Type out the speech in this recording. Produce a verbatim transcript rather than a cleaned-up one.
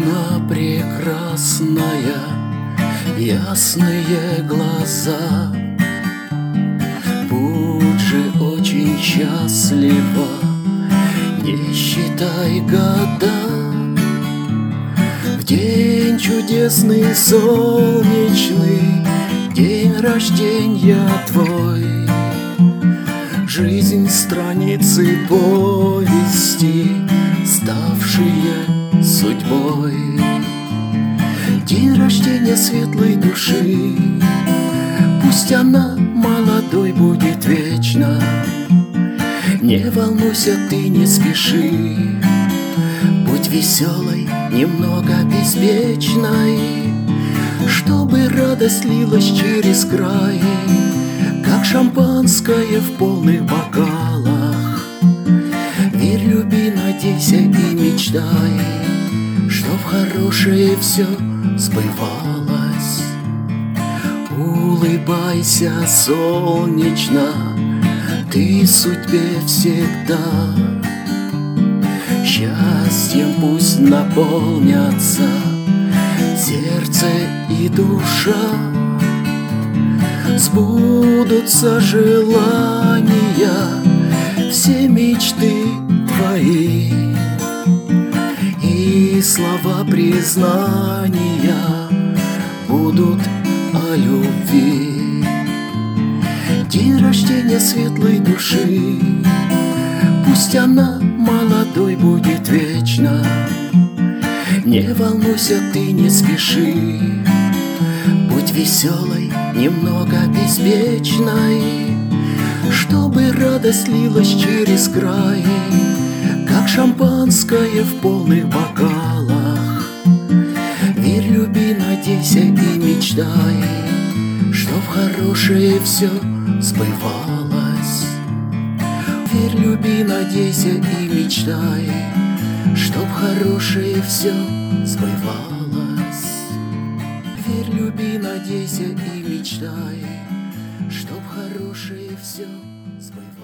Она прекрасная, ясные глаза. Будь же очень счастлива, не считай года. В день чудесный, солнечный, день рождения твой, жизнь страницы повести, ставшие судьбой. День рождения светлой души, пусть она молодой будет вечно. Не волнуйся, ты не спеши, будь веселой, немного беспечной, чтобы радость лилась через край, как шампанское в полных бокалах. Верь, люби, надейся и мечтай, чтоб хорошее все сбывалось. Улыбайся солнечно, ты судьбе всегда. Счастьем пусть наполнятся сердце и душа, сбудутся желания, все мечты твои, и слова признания будут о любви. День рождения светлой души, пусть она молодой будет вечно. Не волнуйся, ты не спеши, будь веселой, немного беспечной, чтобы радость лилась через край, как шампанское в полных бокалах. Верь, люби, надейся и мечтай, чтоб хорошее все сбывалось. Верь, люби, надейся и мечтай, чтоб хорошее все сбывалось. Верь, люби, надейся и мечтай, чтоб хорошее все сбывалось.